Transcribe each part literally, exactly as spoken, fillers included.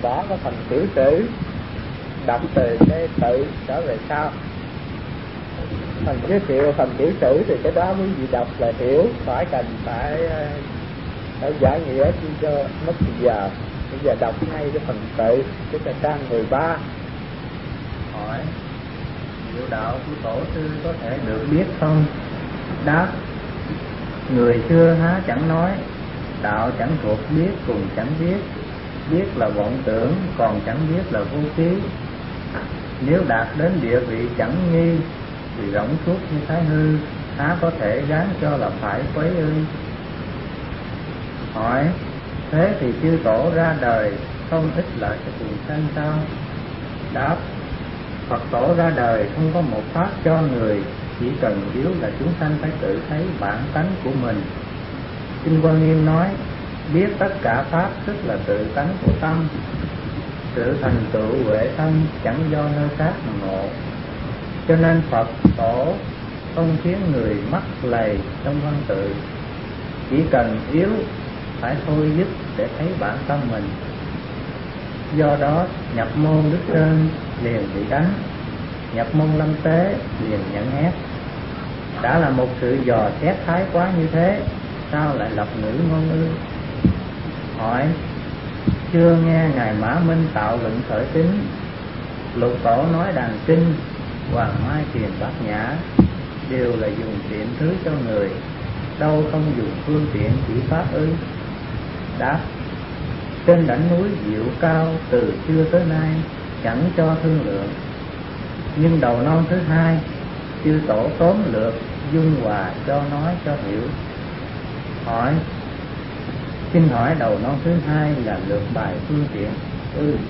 bỏ cái phần tiểu sử, đọc từ cái tự trở về sau. Phần giới thiệu phần tiểu sử thì cái đó quý vị đọc là hiểu, phải cần phải phải giải nghĩa chi cho mất thời giờ. Bây giờ đọc ngay cái phần tự, cái là trang mười ba. Hỏi: diệu đạo của tổ sư có thể được biết không? Đáp: người xưa há chẳng nói, đạo chẳng thuộc biết cùng chẳng biết, biết là vọng tưởng còn chẳng biết là vô trí. Nếu đạt đến địa vị chẳng nghi thì rỗng suốt như thái hư, há có thể gán cho là phải quấy ư? Hỏi: thế thì chư tổ ra đời không ích lợi cho chúng sanh sao? Đáp: Phật tổ ra đời không có một pháp cho người, chỉ cần yếu là chúng sanh phải tự thấy bản tánh của mình. Kinh Quan Nghiêm nói: biết tất cả pháp tức là tự tánh của tâm, sự thành tựu huệ thân chẳng do nơi khác mà ngộ. Cho nên Phật tổ không khiến người mắc lầy trong văn tự, chỉ cần yếu phải thôi giúp để thấy bản tâm mình. Do đó nhập môn Đức Sơn liền bị đánh, nhập môn Lâm Tế liền nhận ép. Đã là một sự dò xét thái quá như thế, sao lại lập ngữ ngôn ư? Hỏi: chưa nghe ngài Mã Minh tạo luận khởi tính, lục tổ nói đàn kinh, Hoàng Mai Thiền Bát Nhã đều là dùng tiện thứ cho người, đâu không dùng phương tiện chỉ pháp ư? Đáp: trên đỉnh núi diệu cao từ xưa tới nay chẳng cho thương lượng, nhưng đầu non thứ hai chư tổ tóm lược dung hòa cho nói cho hiểu. Hỏi: xin hỏi đầu non thứ hai là lược bài phương tiện ư? Ừ.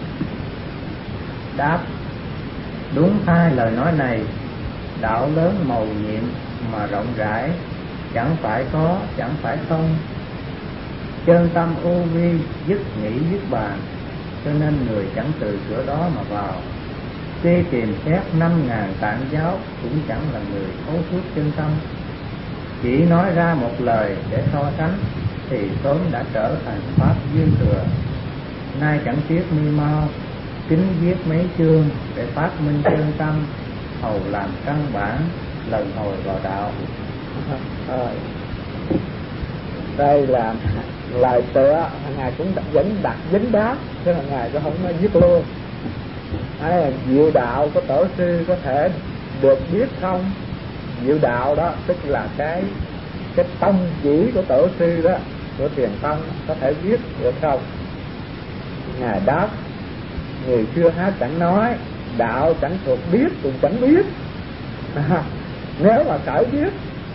Đáp: đúng hai lời nói này, đạo lớn mầu nhiệm mà rộng rãi, chẳng phải có chẳng phải không, chân tâm ô vi dứt nghĩ dứt bàn, cho nên người chẳng từ cửa đó mà vào. Tuy tìm xét năm ngàn tạng giáo cũng chẳng là người thấu suốt chân tâm, chỉ nói ra một lời để so sánh thì sớm đã trở thành pháp dư thừa. Nay chẳng tiếc mi mau kính viết mấy chương để phát minh chân tâm, hầu làm căn bản lần hồi vào đạo. À, đây là lời tựa ngài cũng vẫn đặt vấn đáp, chứ là ngài cũng không nói viết luôn. Đây là diệu đạo của tổ sư có thể được biết không? Diệu đạo đó tức là cái cái tông chỉ của tổ sư đó, của Thiền Tông có thể viết được không? Ngài đáp: người xưa há chẳng nói, đạo chẳng thuộc biết cũng chẳng biết. À, nếu mà khởi biết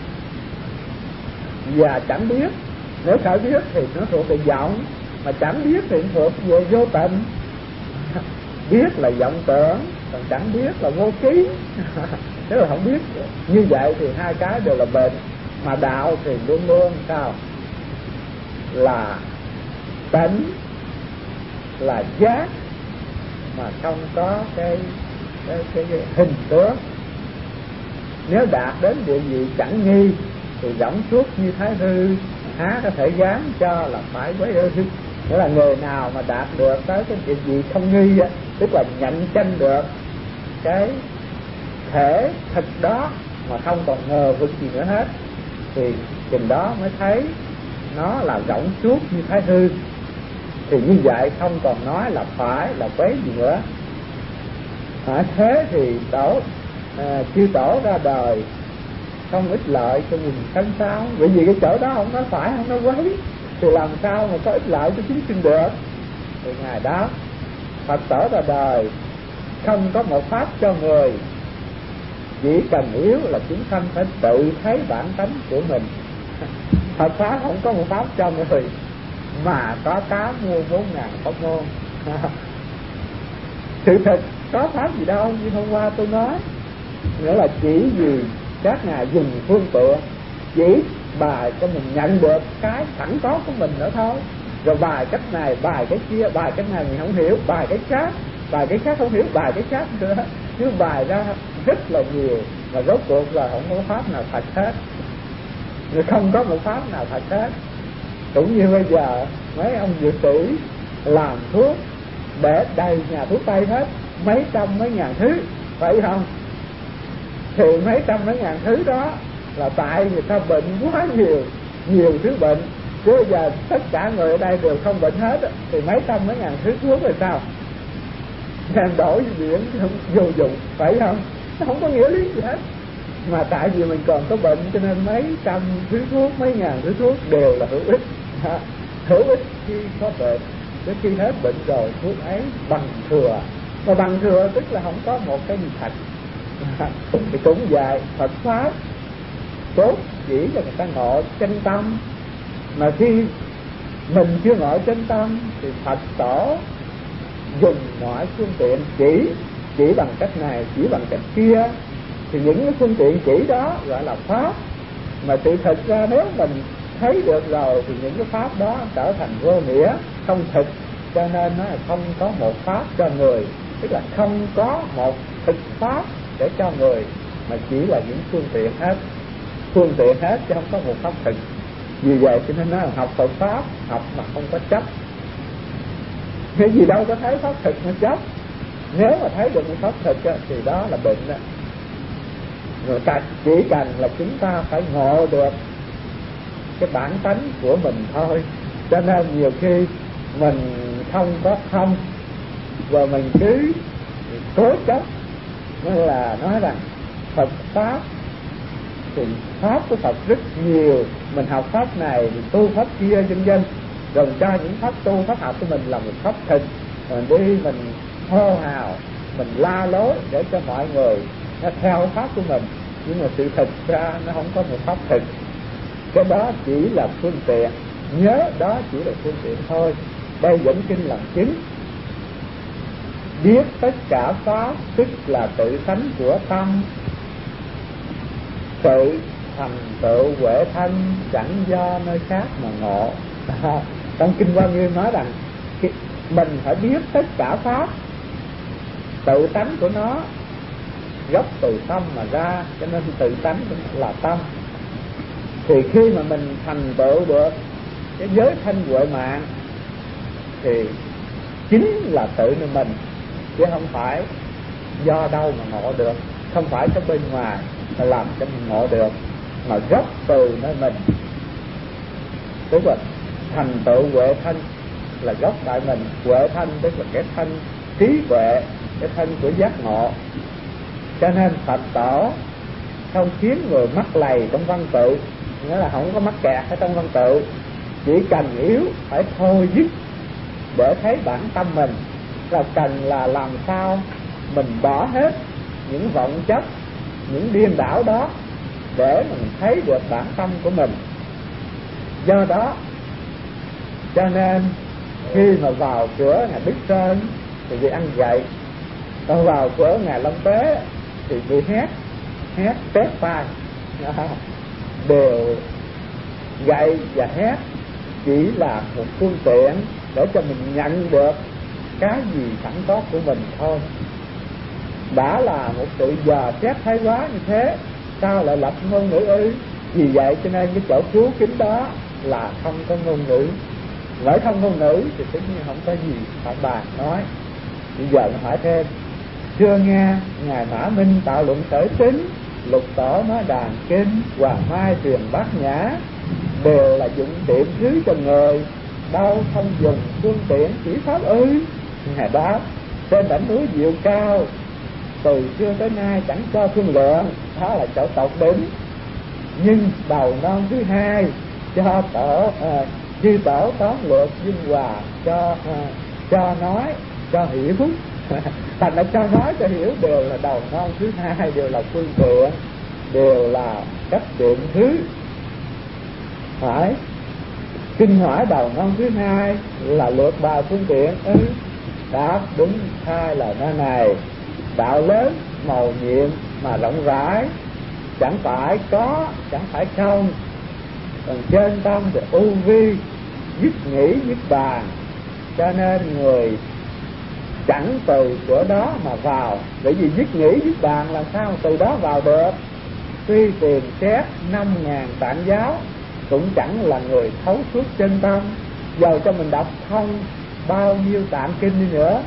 và chẳng biết, nếu khởi biết thì nó thuộc về vọng, mà chẳng biết thì nó thuộc về vô tình. Biết là vọng tưởng, còn chẳng biết là vô trí. Nếu là không biết như vậy thì hai cái đều là bệnh. Mà đạo thì luôn luôn sao? Là tánh, là giác, mà không có cái cái, cái, cái hình tướng. Nếu đạt đến địa vị chẳng nghi thì rỗng suốt như thái hư, há có thể gán cho là phải với ư? Nghĩa là người nào mà đạt được tới cái địa vị không nghi á, tức là nhận tranh được cái thể thực đó mà không còn ngờ vực gì nữa hết, thì chừng đó mới thấy nó là rỗng suốt như thái hư. Thì như vậy không còn nói là phải là quấy gì nữa. À, thế thì tổ à, chư tổ ra đời không ích lợi cho mình sanh sao? Bởi vì cái chỗ đó không nói phải, không nói quấy, thì làm sao mà có ích lợi cho chúng sinh được? Thì ngài đáp: Phật tổ ra đời không có một pháp cho người, chỉ cần yếu là chúng sanh phải tự thấy bản tánh của mình. Phật pháp không có một pháp cho người, mà có tám mươi bốn ngàn pháp môn. Sự thật có pháp gì đâu, như hôm qua tôi nói, nghĩa là chỉ vì các ngài dùng phương tiện, chỉ bài cho mình nhận được cái sẵn có của mình nữa thôi. Rồi bài cách này, bài cái kia, bài cái này mình không hiểu, bài cái khác, bài cái khác không hiểu, bài cái khác nữa. Chứ bài ra rất là nhiều, mà rốt cuộc là không có pháp nào thật hết. Rồi không có một pháp nào thật hết. Cũng như bây giờ mấy ông dược sĩ làm thuốc để đầy nhà thuốc tây hết, mấy trăm mấy ngàn thứ, phải không? Thì mấy trăm mấy ngàn thứ đó là tại người ta bệnh quá nhiều, nhiều thứ bệnh. Chứ bây giờ tất cả người ở đây đều không bệnh hết thì mấy trăm mấy ngàn thứ thuốc rồi sao? Đem đổi biển không vô dụng, phải không? Nó không có nghĩa lý gì hết. Mà tại vì mình còn có bệnh cho nên mấy trăm thứ thuốc, mấy ngàn thứ thuốc đều là hữu ích. Hữu ích khi có bệnh, chứ khi hết bệnh rồi thuốc ấy bằng thừa. Mà bằng thừa tức là không có một cái gì thật. Thì cũng vậy, Phật Pháp tốt chỉ cho người ta ngộ chân tâm. Mà khi mình chưa ngộ chân tâm thì Phật tổ dùng mọi phương tiện chỉ, chỉ bằng cách này, chỉ bằng cách kia. Thì những cái phương tiện chỉ đó gọi là Pháp. Mà sự thật ra nếu mình thấy được rồi thì những cái Pháp đó trở thành vô nghĩa, không thực. Cho nên nó là không có một Pháp cho người, tức là không có một thực Pháp để cho người, mà chỉ là những phương tiện hết, phương tiện hết chứ không có một Pháp thực. Vì vậy cho nên nó là học Phật Pháp, học mà không có chấp. Cái gì đâu có thấy Pháp thực mà chấp. Nếu mà thấy được một Pháp thực thì đó là bệnh đó. Người ta chỉ cần là chúng ta phải ngộ được cái bản tánh của mình thôi. Cho nên nhiều khi mình không có không và mình cứ cố chấp, nên là nói rằng Phật Pháp thì Pháp của Phật rất nhiều, mình học Pháp này thì tu Pháp kia vân vân, rồi cho những Pháp tu, Pháp học của mình là một Pháp thực. Mình đi mình hô hào, mình la lối để cho mọi người nó theo Pháp của mình, nhưng mà sự thật ra nó không có một Pháp thực. Cái đó chỉ là phương tiện, nhớ đó chỉ là phương tiện thôi. Đây vẫn kinh làm chứng. Biết tất cả Pháp tức là tự tánh của tâm, tự thành tựu huệ thân, chẳng do nơi khác mà ngộ. À, trong kinh Hoa Nghiêm nói rằng mình phải biết tất cả Pháp, tự tánh của nó gốc từ tâm mà ra, cho nên tự tánh là tâm. Thì khi mà mình thành tựu được cái giới thanh huệ mạng thì chính là tự nơi mình, chứ không phải do đâu mà ngộ được, không phải cái bên ngoài mà làm cho mình ngộ được, mà gốc từ nơi mình. Tức là thành tựu huệ thanh là gốc tại mình. Huệ thanh tức là cái thanh trí huệ, cái thanh của giác ngộ. Cho nên Phật tổ không khiến người mắc lầy trong văn tự, nghĩa là không có mắc kẹt ở trong văn tự, chỉ cần yếu phải thôi dứt để thấy bản tâm mình, là cần là làm sao mình bỏ hết những vọng chấp, những điên đảo đó để mình thấy được bản tâm của mình. Do đó cho nên khi mà vào cửa nhà Đức Sơn thì bị ăn gậy, còn vào cửa nhà Long Tế thì bị hét, hét tét tai. Đều gậy và hét chỉ là một phương tiện để cho mình nhận được cái gì sẵn có của mình thôi. Đã là một sự dò xét thái quá như thế, sao lại lập ngôn ngữ ư? Vì vậy cho nên cái chỗ cứu kính đó là không có ngôn ngữ. Bởi không ngôn ngữ thì tất nhiên không có gì phải bàn nói. Bây giờ mình hỏi thêm, xưa nghe ngài Mã Minh tạo luận sở tính, Lục Tổ nói đàn kinh, Hoàng Mai truyền bát nhã, đều là dụng tiệm thứ cho người, đâu không dùng phương tiện chỉ pháp ư? Ngài đáp, trên đỉnh núi Diệu Cao từ xưa tới nay chẳng cho thương lượng, đó là chỗ tột đỉnh. Nhưng đầu non thứ hai cho tổ à, chư tổ tóm lược dung hòa, cho à, cho nói cho hiểu. Thành là cho nói cho hiểu đều là đầu non thứ hai, đều là phương tiện, đều là cách tiện thứ. Phải kinh hỏi đầu non thứ hai là lượt bài phương tiện ư? Ừ. Đáp đúng hai là nơi này. Đạo lớn màu nhiệm mà rộng rãi, chẳng phải có, chẳng phải không. Còn trên tâm thì ưu vi, dứt nghĩ dứt bàn, cho nên người chẳng từ cửa đó mà vào. Bởi vì dứt nghĩ dứt bàn làm sao từ đó vào được? Tuy tiền xét năm ngàn tạng giáo cũng chẳng là người thấu suốt chân tâm. Giờ cho mình đọc không bao nhiêu tạng kinh đi nữa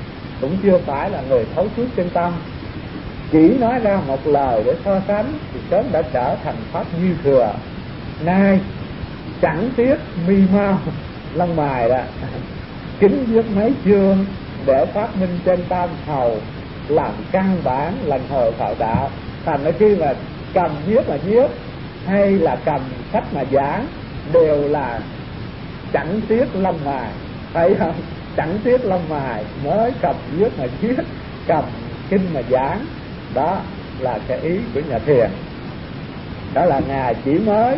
cũng chưa phải là người thấu suốt chân tâm. Chỉ nói ra một lời để so sánh thì sớm đã trở thành pháp dư thừa. Nay chẳng tiếc mi mau lông mài đó, kính viết mấy chương để phát minh chân tam hầu, làm căn bản lần hồi thạo đạo. Thành ra khi mà cầm viết mà viết hay là cầm sách mà giảng đều là chẳng tiếc lông mài, thấy không? Chẳng tiếc lông mài mới cầm viết mà viết, cầm kinh mà giảng. Đó là cái ý của nhà Thiền. Đó là Ngài chỉ mới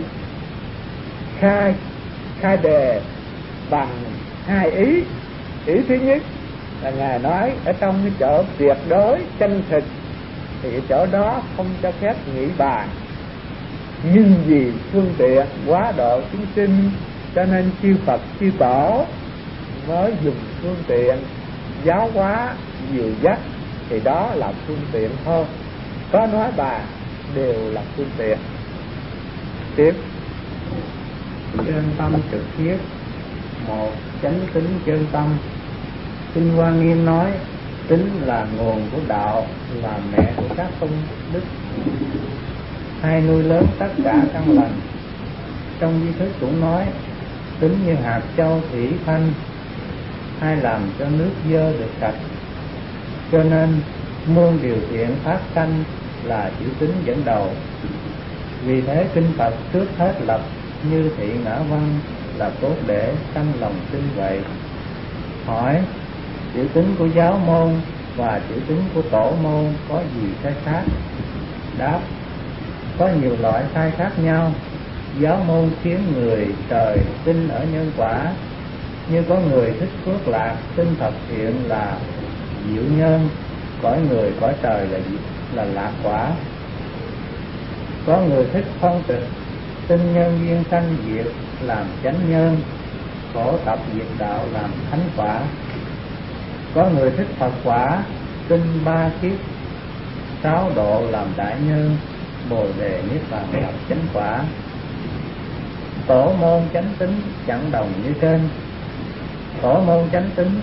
khai khai đề bằng hai ý. Ý thứ nhất là Ngài nói ở trong cái chỗ tuyệt đối chân thực thì cái chỗ đó không cho phép nghĩ bàn, nhưng vì phương tiện quá độ chúng sinh cho nên chư Phật chư Tổ mới dùng phương tiện giáo hóa dìu dắt, thì đó là phương tiện thôi. Có nói bàn đều là phương tiện. Tiếp chân tâm trực thiết. Một, chánh tính chân tâm. Kinh Hoa Nghiêm nói tính là nguồn của đạo, là mẹ của các công đức, hay nuôi lớn tất cả căn lành. Trong di thức cũng nói tính như hạt châu thủy thanh, hay làm cho nước dơ được sạch. Cho nên muôn điều thiện phát sanh là chữ tính dẫn đầu. Vì thế kinh Phật trước hết lập như thị ngã văn là tốt để sanh lòng tin vậy. Hỏi chữ tính của giáo môn và chữ tính của tổ môn có gì sai khác? Đáp có nhiều loại sai khác nhau. Giáo môn khiến người trời tin ở nhân quả, như có người thích phước lạc, tin Phật thiện là diệu nhân, cõi người cõi trời là là lạc quả. Có người thích phong tịch, tin nhân duyên sanh diệt làm chánh nhân, khổ tập diệt đạo làm thánh quả. Có người thích Phật quả, tin ba kiếp sáu độ làm đại nhân, bồ đề niết bàn lập chánh quả. Tổ môn chánh tính chẳng đồng như trên. Tổ môn chánh tính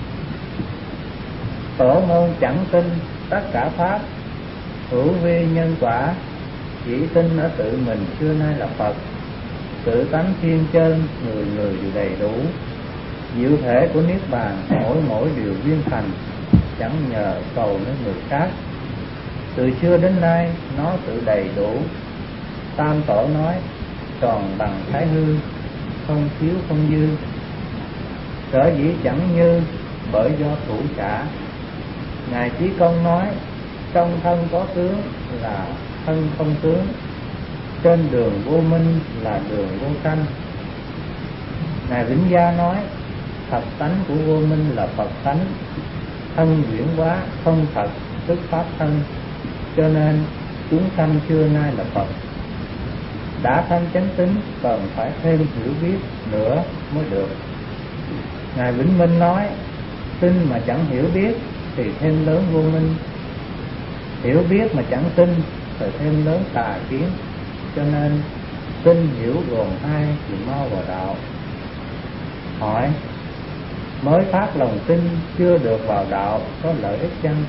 Tổ môn chẳng tin tất cả pháp hữu vi nhân quả, chỉ tin ở tự mình xưa nay là Phật. Tự tánh thiên chân, người người đều đầy đủ. Diệu thể của niết bàn mỗi mỗi điều viên thành, chẳng nhờ cầu nơi người khác. Từ xưa đến nay nó tự đầy đủ. Tam tổ nói tròn bằng thái hư, không thiếu không dư. Sở dĩ chẳng như bởi do thủ trả. Ngài Chí Công nói trong thân có tướng là thân không tướng, trên đường vô minh là đường vô sanh. Ngài Vĩnh Gia nói thật tánh của vô minh là Phật tánh, thân chuyển hóa không thật tức pháp thân, cho nên chúng sanh xưa nay là Phật. Đã thanh chánh tính cần phải thêm hiểu biết nữa mới được. Ngài Vĩnh Minh nói tin mà chẳng hiểu biết thì thêm lớn vô minh, hiểu biết mà chẳng tin thì thêm lớn tà kiến. Cho nên tin hiểu gồm hai thì mau vào đạo. Hỏi mới phát lòng tin chưa được vào đạo có lợi ích chăng?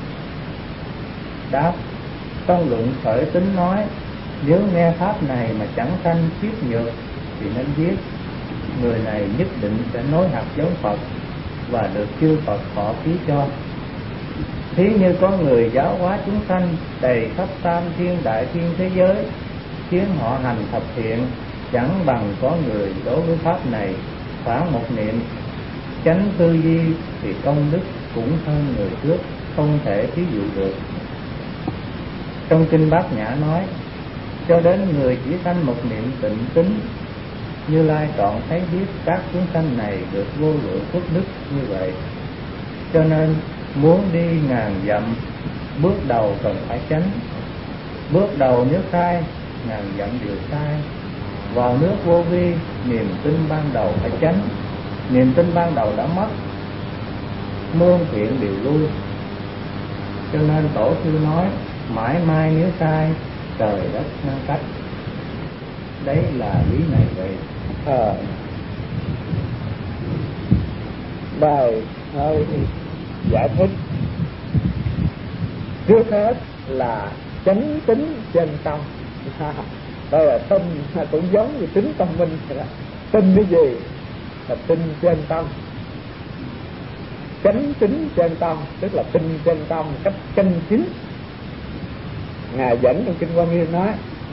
Đáp trong luận khởi tính nói nếu nghe pháp này mà chẳng sanh kiết nhược thì nên biết người này nhất định sẽ nối hạt giống Phật và được chư Phật thọ ký cho. Thí như có người giáo hóa chúng sanh đầy khắp tam thiên đại thiên thế giới, khiến họ hành thập thiện, chẳng bằng có người đối với pháp này khoảng một niệm chánh tư duy thì công đức cũng hơn người trước, không thể thí dụ được. Trong kinh Bát Nhã nói cho đến người chỉ sanh một niệm tịnh tính, Như Lai trọn thấy biết các chúng sanh này được vô lượng phước đức như vậy. Cho nên muốn đi ngàn dặm, bước đầu cần phải tránh. Bước đầu nếu sai, ngàn dặm đều sai. Vào nước vô vi, niềm tin ban đầu phải tránh. Niềm tin ban đầu đã mất, muôn thiện đều lui. Cho nên tổ sư nói mãi mai nếu sai, trời đất ngăn cách. Đấy là lý này vậy. à, Bài hơi giải thích trước hết là chánh tính chân tâm. Đây là tâm cũng giống như tính tâm minh vậy đó. Tin cái gì là tin chân tâm, chánh tính chân tâm tức là tin chân tâm cách chân chính. Ngài dẫn trong kinh Hoa Nghiêm nói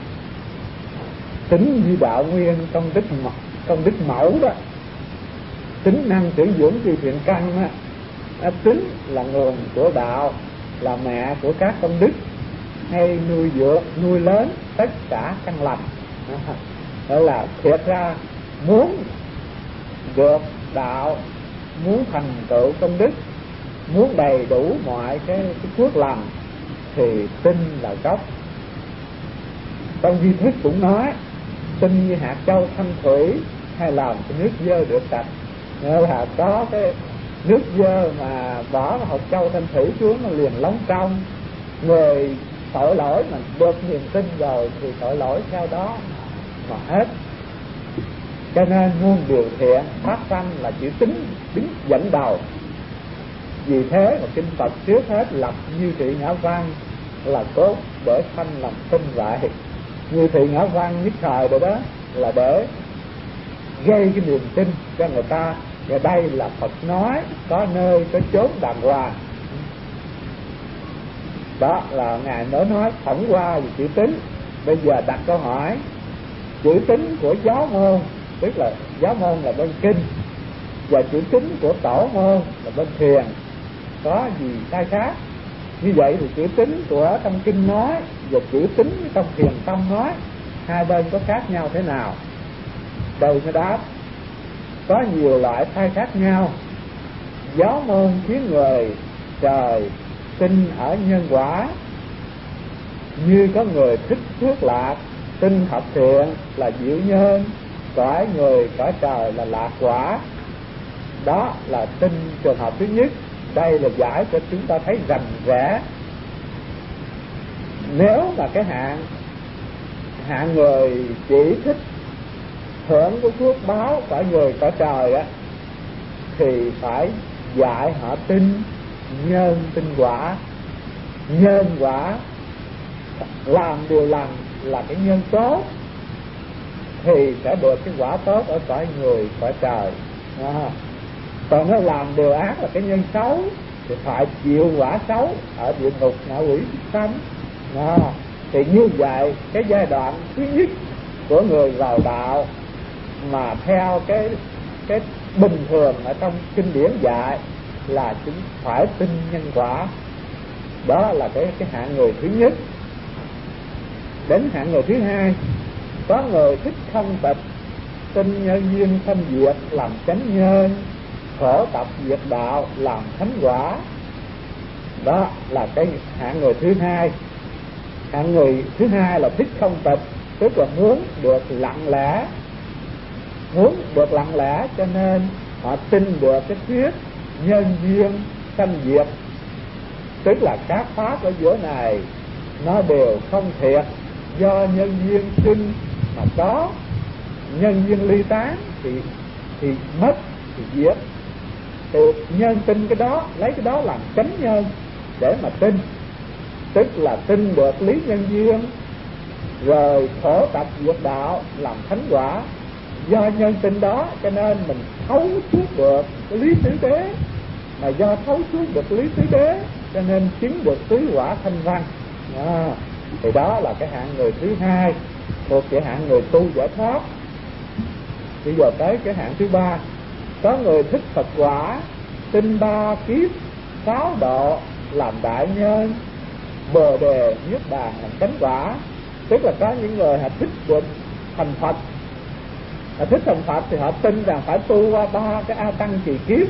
tính như đạo nguyên công đức công đức mẫu đó, tính năng sử dụng trì thiện căn đó. À, tính là nguồn của đạo, là mẹ của các công đức, hay nuôi dưỡng nuôi lớn tất cả căn lành. Đó là thiệt ra muốn được đạo, muốn thành tựu công đức, muốn đầy đủ mọi cái, cái phước lành thì tin là gốc. Trong di thức cũng nói tin như hạt châu thanh thủy, hay làm cái nước dơ được sạch. Nghĩa là có cái nước dơ mà bỏ hạt châu thanh thủy xuống nó liền lóng trong. Người tội lỗi mà được niềm tin rồi thì tội lỗi theo đó mà hết. Cho nên muôn điều thiện phát sanh là chữ tính đứng dẫn đầu. Vì thế mà kinh Phật trước hết lập như thị ngã văn là cốt để sanh lòng tin vậy. Như thị ngã văn nhất thời rồi đó là để gây cái niềm tin cho người ta. Và đây là Phật nói, có nơi có chốn đàng hoàng. Đó là Ngài mới nói tổng qua về chữ tín. Bây giờ đặt câu hỏi, chữ tín của giáo môn, tức là giáo môn là bên kinh, và chữ tín của tổ môn là bên thiền, có gì sai khác? Như vậy thì chữ tín của trong kinh nói và chữ tín trong thiền tông nói, hai bên có khác nhau thế nào? Đây mới đáp, có nhiều loại sai khác nhau. Giáo môn khiến người trời tin ở nhân quả, như có người thích phước lạc, tin hợp thiện là diệu nhân, cõi người cõi trời là lạc quả. Đó là tin trường hợp thứ nhất. Đây là giải cho chúng ta thấy rành rẽ. Nếu mà cái hạng hạng người chỉ thích hưởng cái phước báo cõi người cõi trời á, thì phải dạy họ tin nhân tin quả. Nhân quả làm điều lành là cái nhân tốt thì sẽ được cái quả tốt ở cõi người cõi trời. À, còn nó làm điều ác là cái nhân xấu thì phải chịu quả xấu ở địa ngục ngạ quỷ súc sanh. À, thì như vậy cái giai đoạn thứ nhất của người vào đạo mà theo cái cái bình thường ở trong kinh điển dạy là chúng phải tin nhân quả. Đó là cái cái hạng người thứ nhất. Đến hạng người thứ hai, có người thích không tịch, tin nhân duyên sanh diệt làm chánh nhân, khổ tập diệt đạo làm thánh quả. Đó là cái hạng người thứ hai. Hạng người thứ hai là thích không tịch, tức là muốn được lặng lẽ, muốn được lặng lẽ cho nên họ tin được cái thuyết nhân duyên sanh diệt, tức là các pháp ở giữa này nó đều không thiệt, do nhân duyên sinh mà có, nhân duyên ly tán thì thì mất thì diệt. Thì nhân tin cái đó, lấy cái đó làm chánh nhân để mà tin, tức là tin được lý nhân duyên, rồi khổ tập diệt đạo làm thánh quả. Do nhân tin đó cho nên mình thấu suốt được cái lý tứ đế, mà do thấu suốt được lý tứ đế cho nên chứng được tứ quả thanh văn. À, thì đó là cái hạng người thứ hai, một cái hạng người tu giải thoát. Bây giờ tới cái hạng thứ ba, có người thích Phật quả, tin ba kiếp sáu độ làm đại nhân, bồ đề niết bàn làm chánh quả. Tức là có những người họ thích được thành Phật, họ thích thành Phật thì họ tin rằng phải tu qua ba cái a tăng kỳ kiếp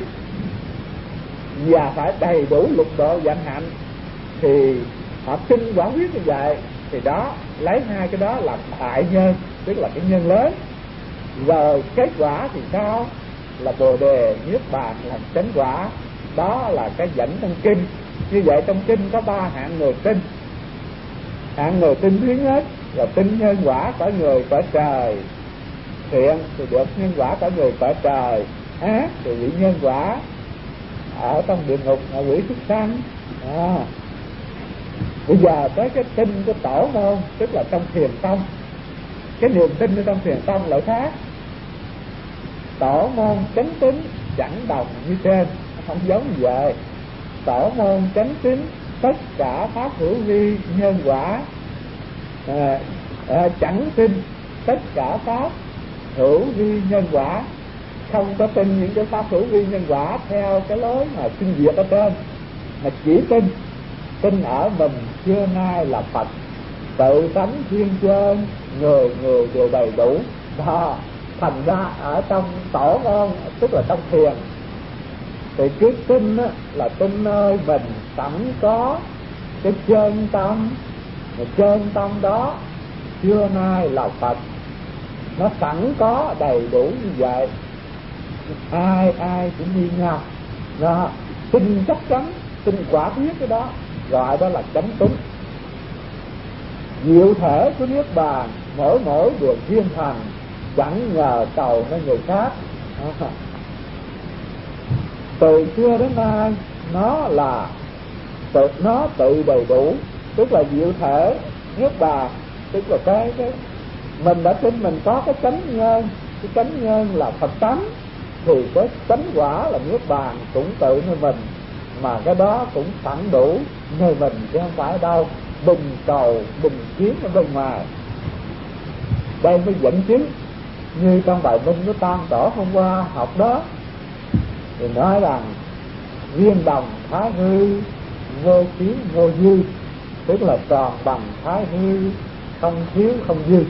và phải đầy đủ lục độ vạn hạnh, thì họ tin quả quyết như vậy. Thì đó, lấy hai cái đó làm đại nhân, tức là cái nhân lớn. Rồi kết quả thì sao? Là bồ đề niết bàn làm chánh quả. Đó là cái dẫn trong kinh. Như vậy trong kinh có ba hạng người tin. Hạng người tin thứ nhất là tin nhân quả cõi người cõi trời, thiện thì được nhân quả cõi người cõi trời, ác thì bị nhân quả ở trong địa ngục ngạ quỷ súc sanh. À, Bây giờ tới cái tin của tổ môn, tức là trong thiền tông. Cái niềm tin ở trong thiền tông lại khác. Tổ môn chánh tín chẳng đồng như trên, không giống như vậy. Tổ môn chánh tín tất cả pháp hữu vi nhân quả, à, à, chẳng tin tất cả pháp hữu vi nhân quả, không có tin những cái pháp hữu vi nhân quả theo cái lối mà sinh diệt ở trên, mà chỉ tin tin ở mình xưa nay là Phật, tự tánh thiên chân, người người đều đầy đủ. Đó, thành ra ở trong tổ môn, tức là trong thiền, thì cứ tin á, là tin nơi mình sẵn có cái chân tâm, mà chân tâm đó xưa nay là Phật, nó sẵn có đầy đủ như vậy. Ai ai cũng như nhau, đó, tin chắc chắn, tin quả biết cái đó, gọi đó là chánh tín. Diệu thể của Niết Bàn mỗi mỗi được viên thành, chẳng nhờ cầu nơi người khác. À, từ xưa đến nay nó là tự, nó tự đầy đủ, tức là diệu thể Niết Bàn, tức là cái cái mình đã tin mình có cái chánh nhân, cái chánh nhân là Phật tánh, thì cái chánh quả là Niết Bàn cũng tự nơi mình, mà cái đó cũng sẵn đủ nơi mình, chứ không phải đâu bình cầu bình kiếm ở bên ngoài. Đây mới dẫn chứng như trong bài minh của Tam Tổ hôm qua học đó, thì nói rằng viên đồng thái hư, vô kiến vô dư, tức là tròn bằng thái hư, không thiếu không dư.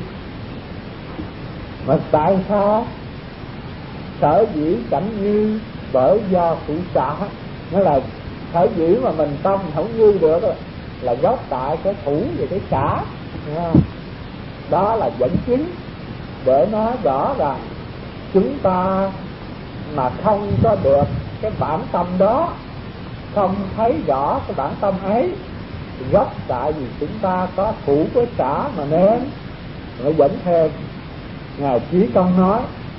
Mà tại sao sở dĩ cảnh như? Bởi do phụ xả. Nó là sở dĩ mà mình tâm không như được là gốc tại cái thủ và cái xả. Đó là dẫn chứng để nói rõ rằng chúng ta mà không có được cái bản tâm đó, không thấy rõ cái bản tâm ấy, thì gốc tại vì chúng ta có thủ với xả mà nên. Nó dẫn thêm Ngài Chí Công nói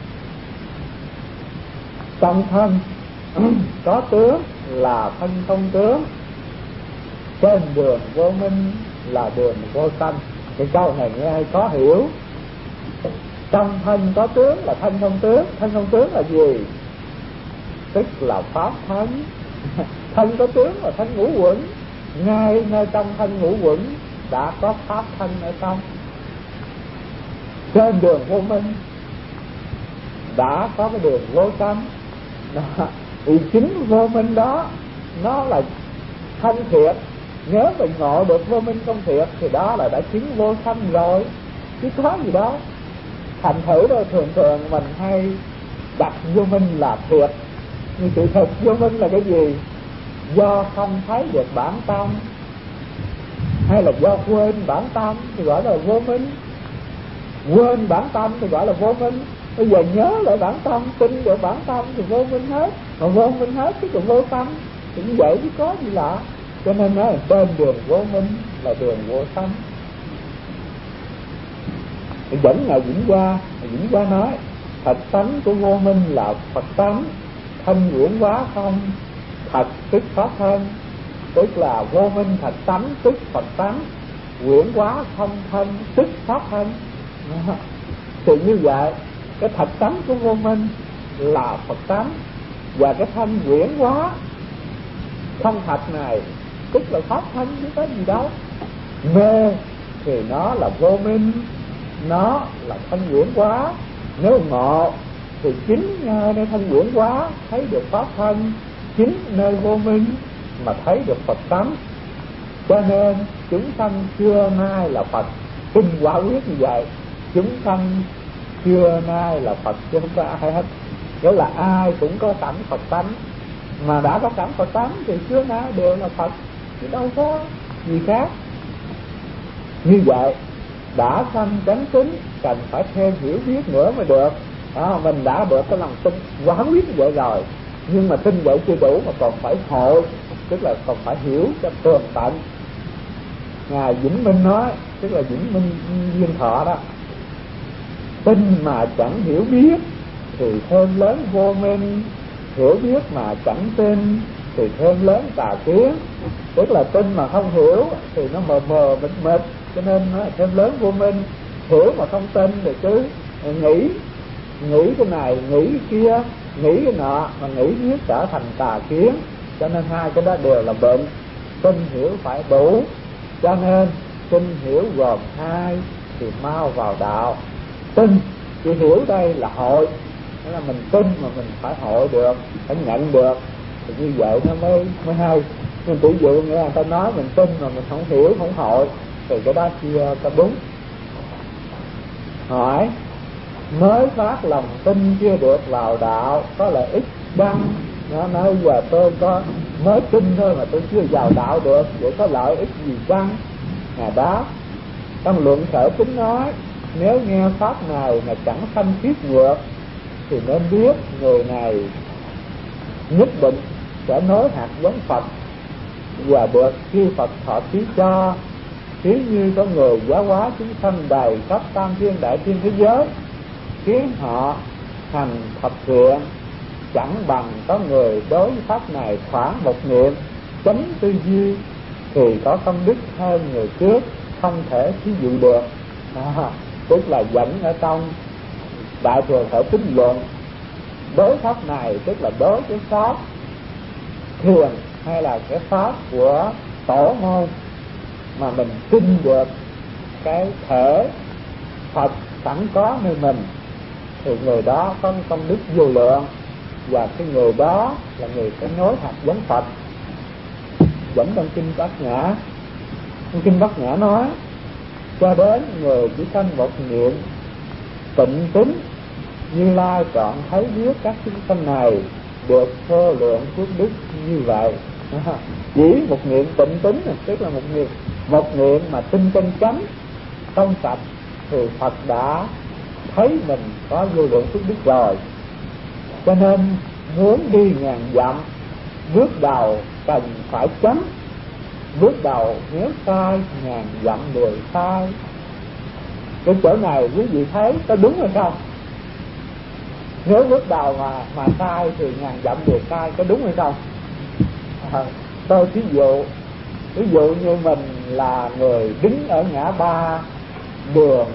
trong thân có tướng là thân không tướng, trên đường vô minh là đường vô sanh. Cái câu này nghe hay khó hiểu. Trong thân có tướng là thân không tướng. Thân không tướng là gì? Tức là pháp thân. Thân có tướng là thân ngũ quẩn. Ngay nơi trong thân ngũ quẩn đã có pháp thân ở trong. Trên đường vô minh đã có cái đường vô sanh. Thì chính vô minh đó nó là thanh thiệt. Nếu mình ngộ được vô minh không thiệt thì đó là đã chứng vô sanh rồi, chứ có gì đó. Thành thử đó, thường thường mình hay đặt vô minh là thiệt, nhưng sự thật vô minh là cái gì? Do không thấy được bản tâm, hay là do quên bản tâm thì gọi là vô minh. Quên bản tâm thì gọi là vô minh. Bây giờ nhớ lại bản tâm, tin được bản tâm thì vô minh hết. Mà vô minh hết chứ còn vô tâm thì như vậy chứ có gì lạ. Cho nên nói trên đường vô minh là đường vô sanh. Thì dẫn Ngài Vĩnh Hoa, Vĩnh Hoa nói thật tánh của vô minh là Phật tánh, thân quyển hóa không, thật tức pháp thân. Tức là vô minh thật tánh tức Phật tánh, quyển hóa không thân tức pháp thân. Thì như vậy cái thật tánh của vô minh là Phật tánh, và cái thân quyển hóa không thật này tức là pháp thân, chứ có gì đâu. Mê thì nó là vô minh, nó là thân quyển hóa. Nếu ngộ thì chính nơi thân quyển hóa thấy được pháp thân, chính nơi vô minh mà thấy được Phật tánh. Cho nên chúng sanh xưa nay là Phật. Kinh quả quyết như vậy. Chúng sanh xưa nay là Phật, chứ không có ai hết. Nghĩa là ai cũng có sẵn Phật tánh. Mà đã có sẵn Phật tánh thì xưa nay đều là Phật, chứ đâu có gì khác. Như vậy đã sanh chánh tín, cần phải thêm hiểu biết nữa mới được. À, mình đã được cái lòng tin quá quyết như vậy rồi, nhưng mà tin vậy chưa đủ, mà còn phải hội, tức là còn phải hiểu cho tường tận. Ngài Vĩnh Minh nói, tức là Vĩnh Minh Duyên Thọ đó, tin mà chẳng hiểu biết thì thêm lớn vô minh, hiểu biết mà chẳng tin thì thêm lớn tà kiến. Tức là tin mà không hiểu thì nó mờ mờ mịt mịt, cho nên nó thêm lớn vô minh. Hiểu mà không tin thì cứ nghĩ nghĩ cái này, nghĩ cái kia, nghĩ cái nọ, mà nghĩ nhất trở thành tà kiến. Cho nên hai cái đó đều là bệnh. Tin hiểu phải đủ, cho nên tin hiểu gồm hai thì mau vào đạo. Tin chỉ hiểu đây là hội, đó là mình tin mà mình phải hội được, phải nhận được, thì như vậy nó mới mới hay. Nhưng ví dụ nghe người ta nói mình tin mà mình không hiểu, không hội, thì cái đó chưa có đúng. Hỏi: mới phát lòng tin chưa được vào đạo có lợi ích chăng? Nó nói giờ tôi có mới tin thôi mà tôi chưa vào đạo được, vậy có lợi ích gì chăng? Ngài đáp: trong luận khởi tính nói, nếu nghe pháp này mà chẳng sanh khiết ngược thì nên biết người này nhất định sẽ nối hạt giống Phật và được khi Phật thọ ký cho. Ví như có người giáo hóa chúng sanh đầy khắp tam thiên đại thiên thế giới, khiến họ hành thập thiện, chẳng bằng có người đối với pháp này khoảng một niệm chánh tư duy thì có công đức hơn người trước, không thể thí dụ được. À, tức là dẫn ở trong Đại Thừa Khởi Tín Luận, đối pháp này tức là đối với pháp thiền hay là cái pháp của tổ môn mà mình tin được cái thể Phật sẵn có nơi mình, thì người đó có công đức vô lượng, và cái người đó là người phải nối hạt giống Phật. Dẫn trong kinh Bát Nhã, trong kinh Bát Nhã nói: cho đến người chỉ sanh một niệm tịnh tính, Như Lai chọn thấy biết các chúng sanh này được vô lượng phước đức như vậy. Chỉ một niệm tịnh tính, tức là một niệm một niệm mà tinh chân chánh trong sạch, thì Phật đã thấy mình có vô lượng phước đức rồi. Cho nên muốn đi ngàn dặm, bước đầu cần phải chánh. Bước đầu nếu sai, ngàn dặm đều sai. Cái chỗ này quý vị thấy có đúng hay không? Nếu bước đầu mà mà sai thì ngàn dặm đều sai, có đúng hay không? À, tôi ví dụ ví dụ như mình là người đứng ở ngã ba đường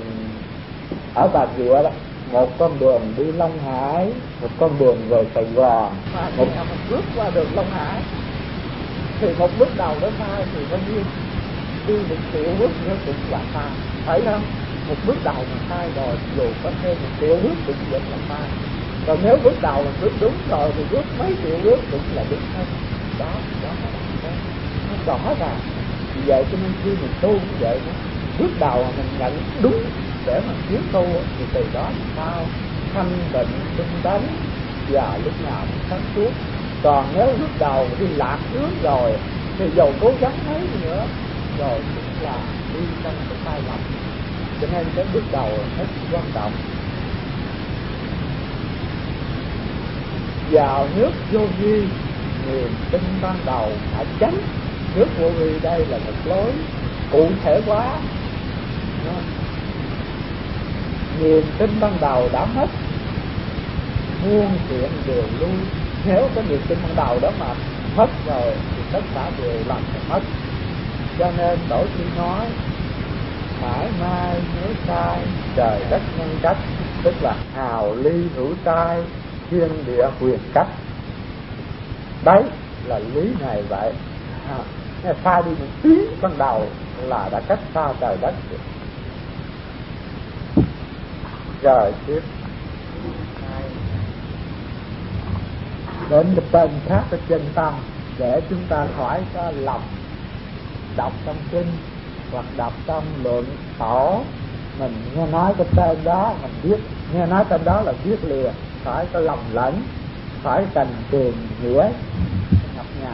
ở Bà Rịa đó, một con đường đi Long Hải, một con đường về Sài Gòn. Mà một mình bước qua đường Long Hải thì một bước đầu đó sai thì bao nhiêu đi một triệu bước nữa cũng là sai, phải không? Một bước đầu mà sai rồi, dù có thêm một triệu bước cũng vẫn là sai. Còn nếu bước đầu là bước đúng rồi thì bước mấy triệu bước cũng là đúng hết. Đó, đó là nó rõ ràng. Vì vậy cho nên khi mình tu như vậy, bước đầu mà mình nhận đúng để mà tiến tu thì từ đó làm sao thanh tịnh tinh tấn và lúc nào cũng sáng suốt. Còn nếu bước đầu đi lạc hướng rồi thì dầu cố gắng mấy nữa rồi cũng là đi trong cái sai lầm. Cho nên cái bước đầu hết quan trọng. Vào nước vô vi, niềm tin ban đầu phải chánh. Nước vô vi đây là một lối cụ thể hóa. Niềm tin ban đầu đã mất, muôn chuyện đều lui. Nếu có niềm tin ban đầu đó mà mất rồi thì tất cả đều làm mất. Cho nên Tổ sư nói mãi mai nhớ sai, trời đất nhân cách, tức là hào ly hữu sai, thiên địa huyền cách. Đấy là lý này vậy. À, sai đi một tí ban đầu là đã cách xa trời đất rồi. Rồi tiếp đến cái tên khác ở chân tâm, để chúng ta khỏi có lầm đọc trong kinh hoặc đọc trong luận tổ. Mình nghe nói cái tên đó mình biết, nghe nói tên đó là biết liền, khỏi có lầm lẫn, khỏi cần tìm nghĩa nhập nhằn.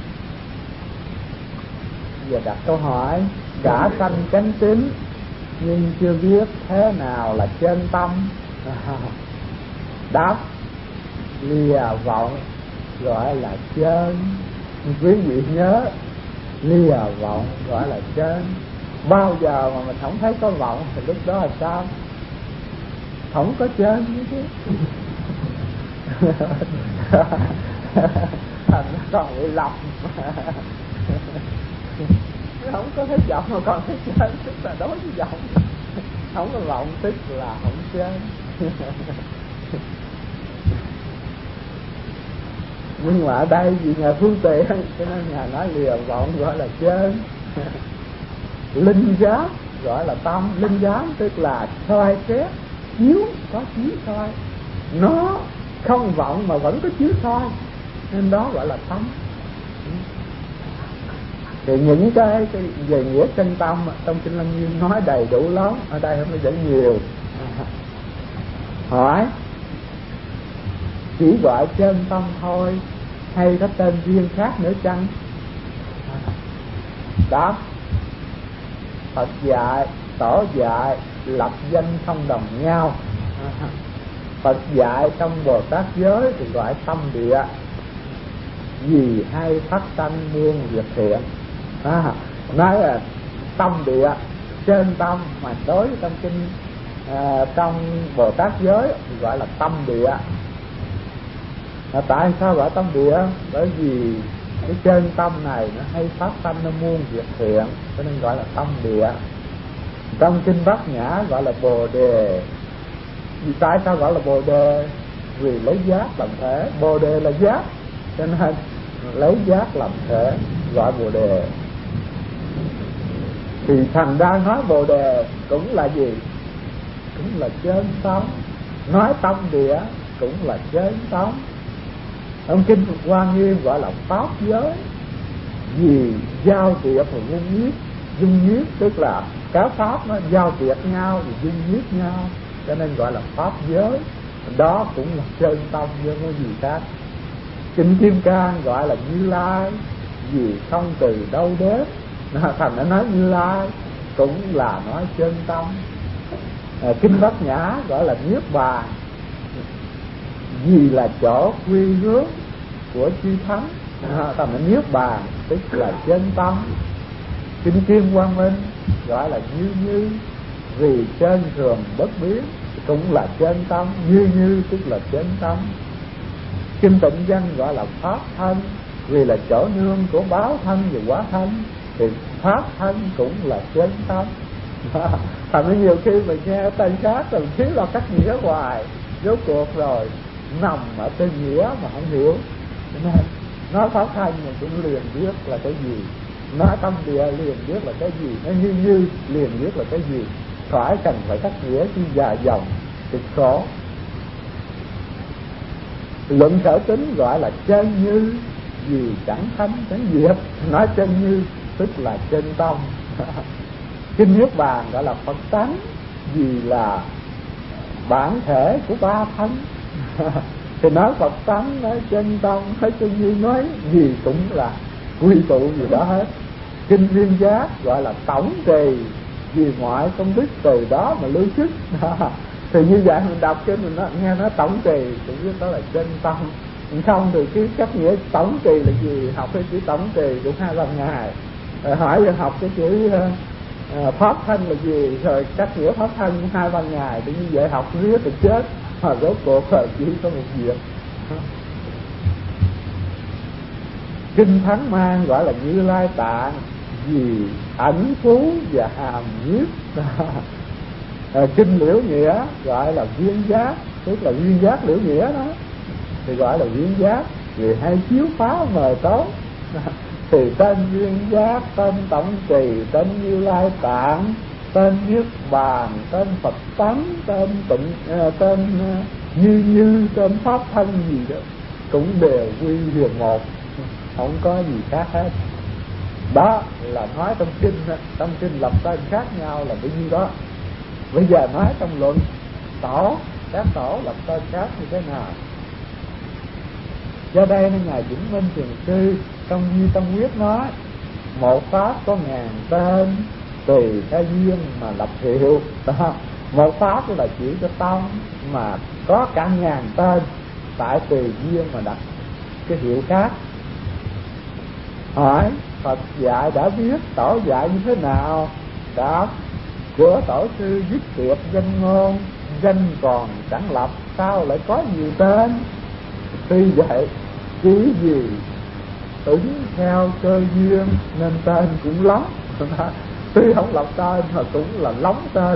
Giờ đặt câu hỏi: đã sanh chánh tín nhưng chưa biết thế nào là chân tâm? Đáp: lìa vọng gọi là chân. Quý vị nhớ, lìa vọng gọi là chân. Bao giờ mà mình không thấy có vọng thì lúc đó là sao? Không có chân chứ. thành còn bị lầm. Không có thấy vọng mà còn thấy trên, tức là đối với vọng. Không có vọng tức là không trên. Nhưng mà ở đây vì nhà phương tiện cho nên nhà nói lìa vọng gọi là trên. Linh giác gọi là tâm. Linh giác tức là soi xét chiếu, có chiếu soi, nó không vọng mà vẫn có chiếu soi, nên đó gọi là tâm. Thì những cái, cái về nghĩa chân tâm trong Kinh Lăng Nghiêm nói đầy đủ lắm, ở đây không có dẫn nhiều. Hỏi chỉ gọi chân tâm thôi hay có tên riêng khác nữa chăng? Đáp Phật dạy, Tổ dạy lập danh không đồng nhau. Phật dạy trong Bồ Tát giới thì gọi tâm địa, vì hay phát sanh muôn việc thiện. À, nói là tâm địa trên tâm, mà đối với trong kinh à, trong Bồ Tát giới thì gọi là tâm địa. À, tại sao gọi tâm địa? Bởi vì cái chân tâm này nó hay phát sanh nó muôn việc thiện, cho nên gọi là tâm địa. Trong kinh Bát Nhã gọi là Bồ Đề. Vì tại sao gọi là Bồ Đề? Vì lấy giác làm thể, Bồ Đề là giác, cho nên lấy giác làm thể gọi Bồ Đề. Thì thành ra nói Bồ Đề cũng là gì? Cũng là chân tâm. Nói tâm địa cũng là chân tâm. Trong kinh Hoa Nghiêm gọi là pháp giới, vì giao việc và dung nhiếp. Dung nhiếp tức là các pháp nó giao việc nhau và dung nhiếp nhau, cho nên gọi là pháp giới. Đó cũng là chân tâm chứ không có gì khác. Kinh Kim Cang gọi là Như Lai, vì không từ đâu đến. Thành đã nói Như Lai cũng là nói chân tâm. À, kinh Bát Nhã gọi là Niết Bàn, vì là chỗ quy hướng của chư thánh. À, thành đã Niết Bàn tức là chân tâm. Kinh Kim Quang Minh gọi là Như Như, vì chân thường bất biến cũng là chân tâm. Như Như tức là chân tâm. Kinh Tịnh Văn gọi là pháp thân, vì là chỗ nương của báo thân và quả thân, thì pháp thân cũng là chân tâm. Thành ra nhiều khi mình nghe tên khác rồi thiếu là cách nghĩa hoài, rốt cuộc rồi nằm ở tên nghĩa mà không hiểu. Nên nói pháp thân mình cũng liền biết là cái gì, nói tâm địa liền biết là cái gì, nói như như liền biết là cái gì, phải cần phải cách nghĩa chứ dài dòng cực khổ. Luận sở tính gọi là chân như, vì chẳng thánh chẳng diệt. Nói chân như tức là chân tâm. Kinh Niết Bàn gọi là Phật tánh, vì là bản thể của ba thân. Thì nói Phật tánh, nói chân tâm, nói chân như, nói gì cũng là quy tụ gì đó hết. Kinh Viên Giác gọi là tổng trì, vì ngoại không biết từ đó mà lưu xuất. Thì như vậy mình đọc cho mình nó, nghe nó tổng trì cũng biết đó là chân tâm. Không thì cái cách nghĩa tổng trì là gì, học cái chữ tổng trì cũng hai ba ngày. Rồi hỏi giờ học cái chữ uh, pháp thân là gì, rồi cách nghĩa pháp thân cũng hai ba ngày. Thì như vậy học riết thì chết, mà rốt cuộc là chỉ có một việc. Kinh Thắng Mang gọi là Như Lai Tạng, vì ẩn phú và hàm nhiếp. À, kinh Liễu Nghĩa gọi là Viên Giác, tức là Viên Giác Liễu Nghĩa đó, thì gọi là Viên Giác, vì hay chiếu phá mờ tối. Thì tên Viên Giác, tên Tổng Trì, tên Như Lai Tạng, tên Niết Bàn, tên Phật tánh, tên tịnh, à, tên uh, Như Như, tên Pháp thân gì đó cũng đều quy về một, không có gì khác hết. Đó là nói trong kinh, trong kinh lập tên khác nhau là bao nhiêu đó. Bây giờ nói trong luận tổ, các tổ lập tên khác như thế nào. Do đây nên Ngài Vĩnh Minh Thiền Sư trong Di Tâm Quyết nói, một pháp có ngàn tên, tùy theo duyên mà lập hiệu. Đó. Một pháp là chỉ cho tâm, mà có cả ngàn tên, tại tùy duyên mà đặt cái hiệu khác. Hỏi Phật dạy đã biết, tổ dạy như thế nào? Đáp, của tổ sư dứt tuyệt danh ngôn, danh còn chẳng lập, sao lại có nhiều tên? Tuy vậy, chỉ vì ứng theo cơ duyên nên tên cũng lắm. Tuy không lập tên mà cũng là lóng tên.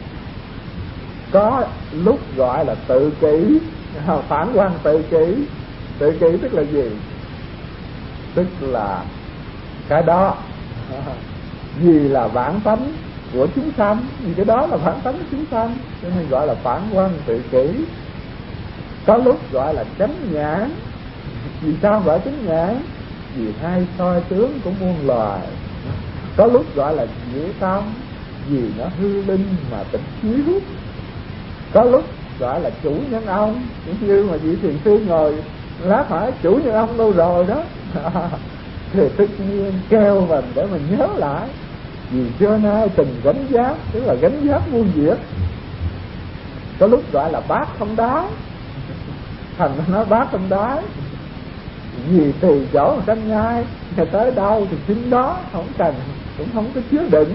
Có lúc gọi là tự kỷ, phản quan tự kỷ. Tự kỷ tức là gì? Tức là cái đó vì là bản tánh của chúng sanh, vì cái đó là bản tánh của chúng sanh, cho nên gọi là phản quan tự kỷ. Có lúc gọi là chánh nhãn. Vì sao gọi chánh nhãn? Vì hai soi tướng của muôn loài. Có lúc gọi là diệu tâm, vì nó hư linh mà tịch chiếu. Có lúc gọi là chủ nhân ông, cũng như mà vị thiền sư ngồi lát hỏi chủ nhân ông đâu rồi đó. Thì tất nhiên kêu mình để mình nhớ lại, vì xưa nay từng gánh giáp, tức là gánh giáp muôn việc. Có lúc gọi là bát không đáy, thành nó bát không đáy, vì từ chỗ mà sanh nhai thì tới đâu thì chính đó, không cần, cũng không có chứa đựng.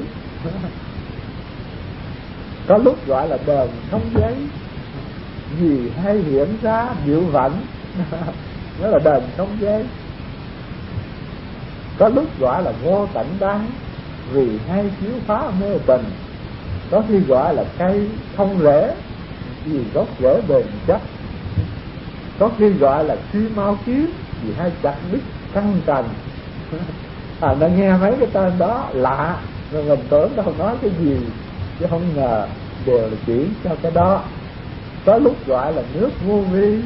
Có lúc gọi là đờn không giấy, vì hay hiện ra diệu vận. Đó là đờn không giấy. Có lúc gọi là vô tận đăng, vì hay chiếu phá mê tình. Có khi gọi là cây không rễ, vì gốc rễ bền chắc. Có khi gọi là suy mau kiếm, vì hay chặt đứt căn trần. À, nó nghe mấy cái tên đó lạ, rồi mình tưởng đâu nói cái gì, chứ không ngờ đều là chỉ cho cái đó. Có lúc gọi là nước vô vi,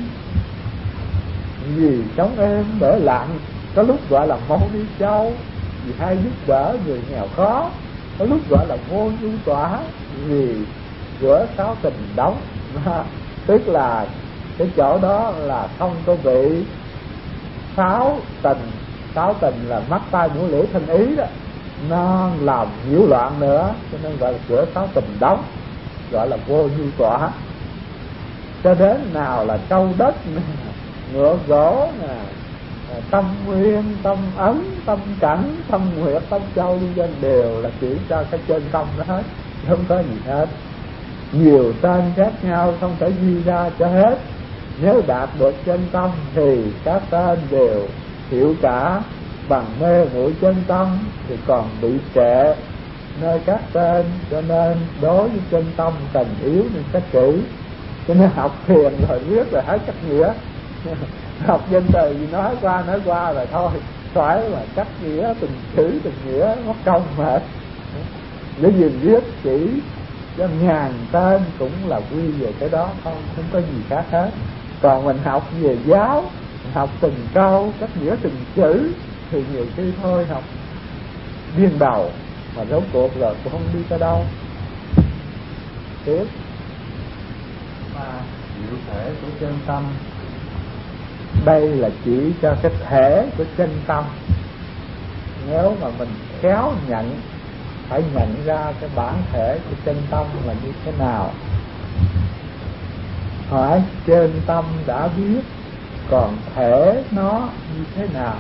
vì sống êm đỡ lặng. Có lúc gọi là mâu ni châu, vì hay giúp đỡ người nghèo khó. Có lúc gọi là vô du tỏa, vì rửa sáu tình đóng. Tức là cái chỗ đó là không có bị sáu tình. Sáu tình là mắt tai mũi lưỡi thân ý đó, nó làm nhiễu loạn nữa, cho nên gọi là rửa sáu tình đóng, gọi là vô du tỏa. Cho đến nào là châu đất nè, ngựa gỗ nè, tâm nguyên, tâm ấn, tâm cảnh, tâm nguyệt, tâm châu liên dân đều là chỉ cho cái chân tâm đó hết, không có gì hết. Nhiều tên khác nhau không thể ghi ra cho hết. Nếu đạt được chân tâm thì các tên đều hiểu cả. Bằng mê muội chân tâm thì còn bị trệ nơi các tên, cho nên đối với chân tâm cần yếu nên cách kỹ. Cho nên học thiền rồi biết là hết cách nghĩa. Học danh từ gì nói qua nói qua rồi thôi, phải là cách nghĩa từng chữ từng nghĩa mất công mệt. Để gì viết chỉ cho ngàn tên cũng là quy về cái đó thôi, không có gì khác hết. Còn mình học về giáo, học từng câu cách nghĩa từng chữ thì nhiều khi thôi học điên đầu, mà rốt cuộc rồi cũng không đi tới đâu. Tiếp mà diệu thể của chân tâm, đây là chỉ cho cái thể của chân tâm. Nếu mà mình khéo nhận, phải nhận ra cái bản thể của chân tâm là như thế nào. Hỏi chân tâm đã biết, còn thể nó như thế nào?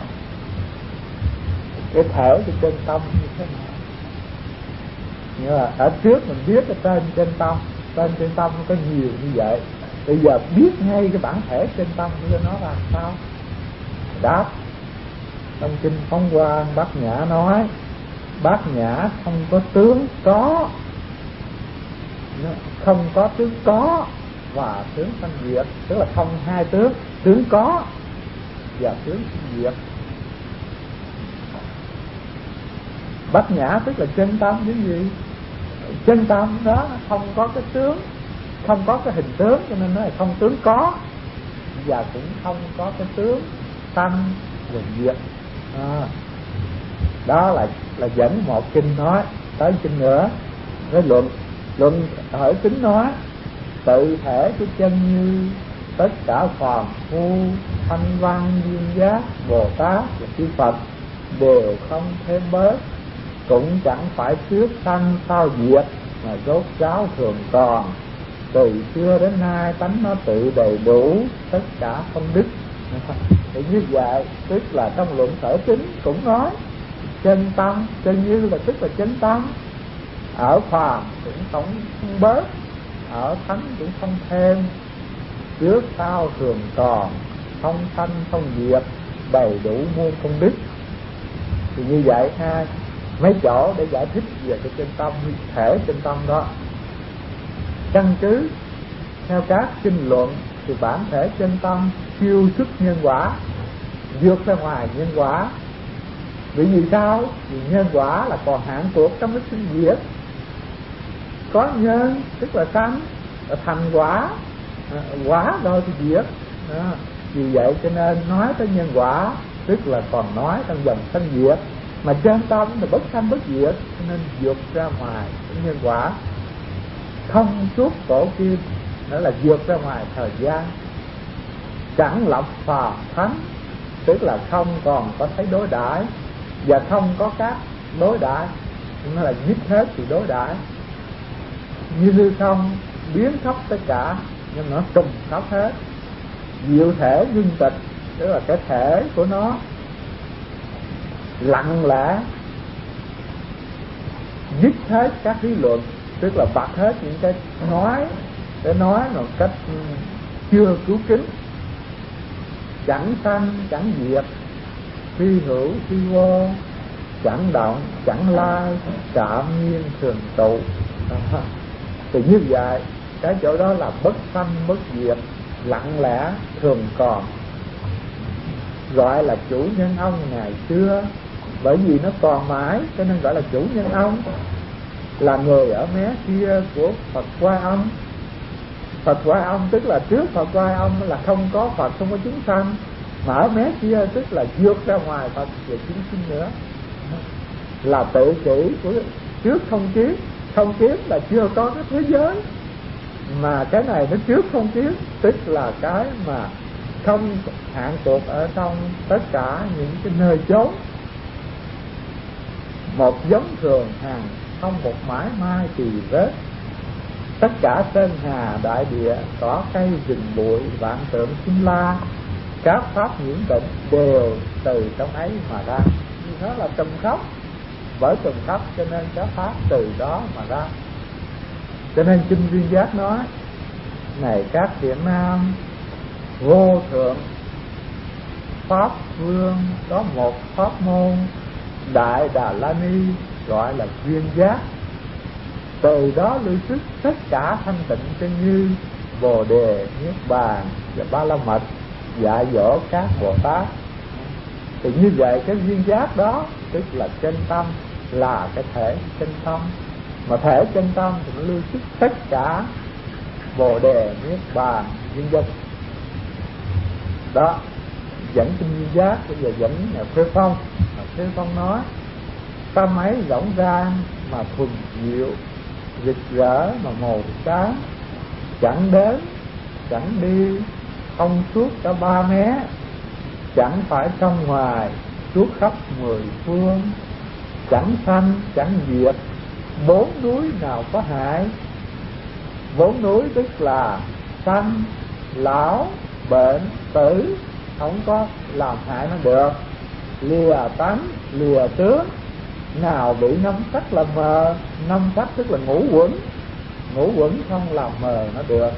Cái thể của chân tâm như thế nào? Nhưng mà ở trước mình biết cái tên chân tâm, tên chân tâm có nhiều như vậy. Bây giờ biết ngay cái bản thể chân tâm của nó là sao? Đáp, trong kinh Phóng Quang Bát Nhã nói, Bát Nhã không có tướng có, không có tướng có và tướng sanh diệt, tức là không hai tướng, tướng có và tướng sanh diệt. Bát Nhã tức là chân tâm cái gì? Chân tâm đó không có cái tướng, không có cái hình tướng, cho nên nó là không tướng có, và cũng không có cái tướng sanh và diệt. À, đó là là dẫn một kinh nói tới kinh nữa. Cái luận luận hỏi tính nói tự thể của chân như tất cả phàm phu, thanh văn, duyên giác, Bồ Tát và chư Phật đều không thêm bớt, cũng chẳng phải trước sanh sau diệt, mà rốt ráo thường còn. Từ xưa đến nay tánh nó tự đầy đủ, tất cả không đứt. Thì như vậy tức là trong luận sở chính cũng nói chân tâm, chân như là tức là chân tâm. Ở phàm cũng không bớt, ở thánh cũng không thêm, trước sau thường còn, không sanh không diệt, đầy đủ muôn công đức. Thì như vậy ha, mấy chỗ để giải thích về cái chân tâm, thể chân tâm đó. Căn cứ theo các kinh luận thì bản thể chân tâm siêu xuất nhân quả, vượt ra ngoài nhân quả. Vì vì sao? Vì nhân quả là còn hạn cuộc trong cái sinh diệt. Có nhân tức là sanh, là thành quả, à, quả rồi thì diệt. À, vì vậy cho nên nói tới nhân quả tức là còn nói trong dòng sanh diệt. Mà chân tâm là bất sanh bất diệt, cho nên vượt ra ngoài cái nhân quả, thông suốt cổ kim, đó là vượt ra ngoài thời gian, chẳng lập phàm thánh, tức là không còn có thấy đối đãi và không có các đối đãi, nó là dứt hết sự đối đãi, như hư không biến khắp tất cả nhưng nó trùng khắp hết. Diệu thể dung tịch, tức là cái thể của nó lặng lẽ dứt hết các lý luận, tức là bật hết những cái nói để nói một cách chưa cứu kính, chẳng sanh chẳng diệt, phi hữu phi vô, chẳng động chẳng lai, trạm nhiên thường trụ. Thì như vậy cái chỗ đó là bất sanh bất diệt, lặng lẽ thường còn, gọi là chủ nhân ông ngày xưa. Bởi vì nó còn mãi cho nên gọi là chủ nhân ông, là người ở mé kia của Phật Quan Âm. Phật Quan Âm tức là trước Phật Quan Âm là không có Phật, không có chúng sanh, mà ở mé kia tức là vượt ra ngoài Phật về chúng sinh nữa, là tự chỉ của trước không kiếp. Không kiếp là chưa có cái thế giới, mà cái này nó trước không kiếp, tức là cái mà không hạn cuộc ở trong tất cả những cái nơi chốn. Một giống thường hàng không một mãi mai tỳ vết, tất cả sơn hà đại địa, cỏ cây rừng bụi, vạn tượng sinh la, các pháp nhiễm tịnh đều từ trong ấy mà ra. Nó là trùng khắp, bởi trùng khắp cho nên các pháp từ đó mà ra. Cho nên Kinh Viên Giác nói: này các thiện nam, vô thượng pháp vương có một pháp môn Đại Đà La Ni gọi là Viên Giác, từ đó lưu xuất tất cả thanh tịnh chân như Bồ Đề, Niết Bàn và Ba La Mật, dạy dỗ các Bồ Tát. Thì như vậy cái Viên Giác đó tức là chân tâm, là cái thể chân tâm, mà thể chân tâm thì nó lưu xuất tất cả Bồ Đề, Niết Bàn, vân vân. Đó dẫn Kinh Viên Giác, bây giờ dẫn nhà Phê Phong. Phê Phong nói: tâm ấy rộng ra mà thuần diệu, rực rỡ mà màu sáng, chẳng đến chẳng đi, thông suốt cả ba mé, chẳng phải trong ngoài, suốt khắp mười phương, chẳng sanh chẳng diệt, bốn núi nào có hại. Bốn núi tức là sanh, lão, bệnh, tử, không có làm hại nó được. Lìa tánh, lìa tướng, nào bị năm sắc làm mờ. Năm sắc tức là ngũ quẩn, ngũ quẩn không làm mờ nó được.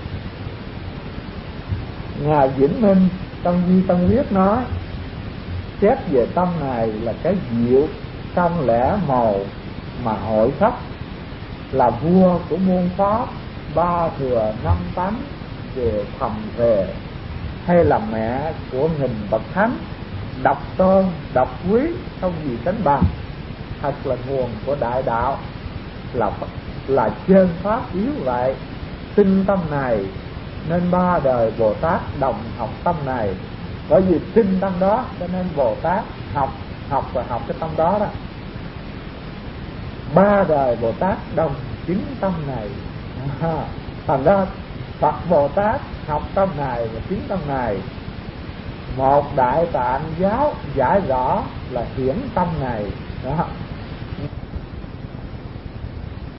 Ngài Vĩnh Minh trong Di Tâm Viết nói: xét về tâm này là cái diệu trong lẽ màu mà hội khắp, là vua của muôn pháp, ba thừa năm tánh về thầm về, hay là mẹ của nghìn bậc thánh, độc tôn độc quý không gì sánh bằng. Thật là nguồn của đại đạo, là là chân pháp yếu vậy. Tinh tâm này nên ba đời Bồ Tát đồng học tâm này. Bởi vì tinh tâm đó cho nên Bồ Tát học học và học cái tâm đó đó. Ba đời Bồ Tát đồng chứng tâm này. À, thành ra Phật Bồ Tát học tâm này và chứng tâm này. Một Đại Tạng giáo giải rõ là hiển tâm này đó.